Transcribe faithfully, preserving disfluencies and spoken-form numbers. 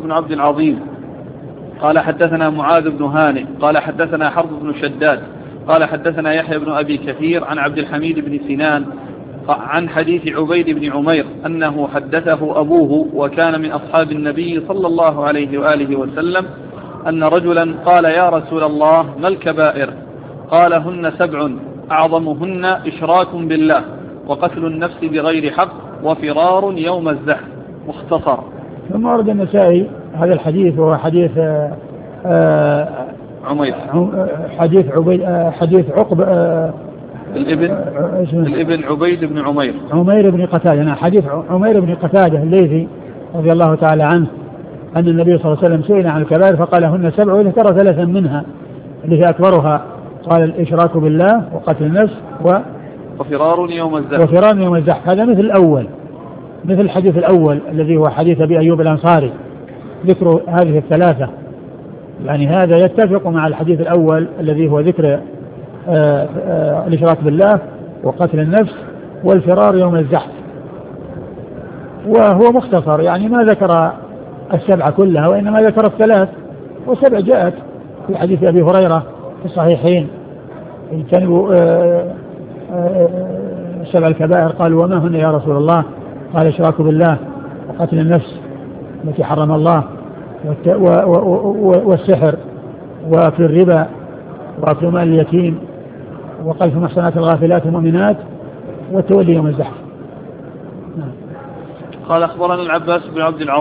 بن عبد العظيم قال حدثنا معاذ بن هانئ قال حدثنا حرب بن شداد قال حدثنا يحيى بن أبي كثير عن عبد الحميد بن سنان عن حديث عبيد بن عمير أنه حدثه أبوه وكان من أصحاب النبي صلى الله عليه وآله وسلم أن رجلا قال يا رسول الله ما الكبائر؟ قال هن سبع أعظمهن إشراك بالله وقتل النفس بغير حق وفرار يوم الزحف. مختصر. ثم ورد النسائي هذا الحديث وهو حديث آه عمير حديث عبيد حديث عقب الابن الابن عبيد بن عمير عمير بن قتادة. أنا حديث عمير بن قتادة الليثي رضي الله تعالى عنه أن النبي صلى الله عليه وسلم سئل عن الكبائر فقال هن سبع وذكر ثلاثا منها التي أكبرها قال الإشراك بالله وقتل النفس و وفرار يوم الزحف وفرار يوم الزحف. هذا مثل الأول مثل الحديث الأول الذي هو حديث أبي أيوب الأنصاري ذكر هذه الثلاثة. يعني هذا يتفق مع الحديث الأول الذي هو ذكر آآ آآ الإشراك بالله وقتل النفس والفرار يوم الزحف. وهو مختصر يعني ما ذكر السبعة كلها وإنما ذكر الثلاث والسبع جاءت في حديث أبي هريرة في الصحيحين اجتنبوا سبع الكبائر. قال وما هن يا رسول الله؟ قال الإشراك بالله وقتل النفس التي حرم الله والسحر وأكل الربا وأكل مال اليتيم وقذف محصنات الغافلات المؤمنات والتولي يوم الزحف. قال أخبرنا العباس بن عبد العظيم